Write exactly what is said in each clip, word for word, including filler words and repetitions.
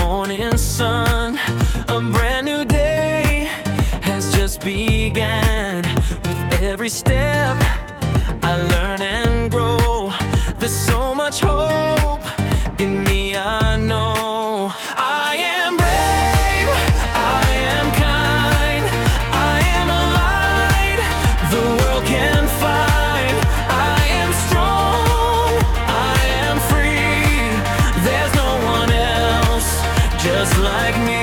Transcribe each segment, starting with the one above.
morning sun. A brand new day has just begun. With every step I learn and grow, there's so much hope in me, I know. I am brave, I am kind, I am a light the world can find. I am strong, I am free, there's no one else just like me.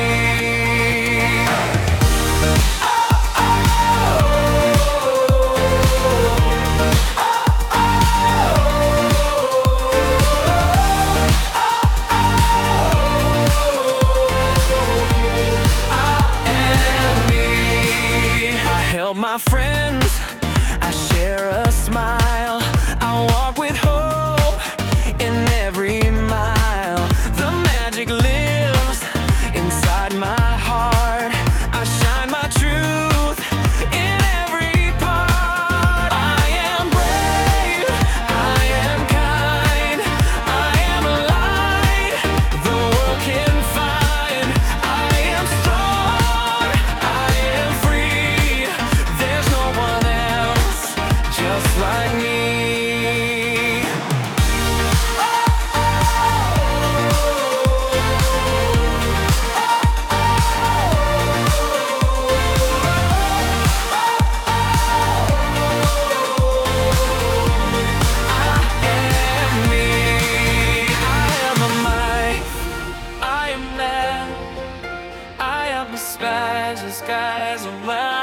Help my friends, I share a smile, I walk with hope in every mile. The magic lives inside my heart, I shine my truth in every part. I am brave, I am kind, I am a light the world can find. I am strong, I am free, there's no one else just like me. I am me, I am a might, I am that, I am the skies, the skies of light.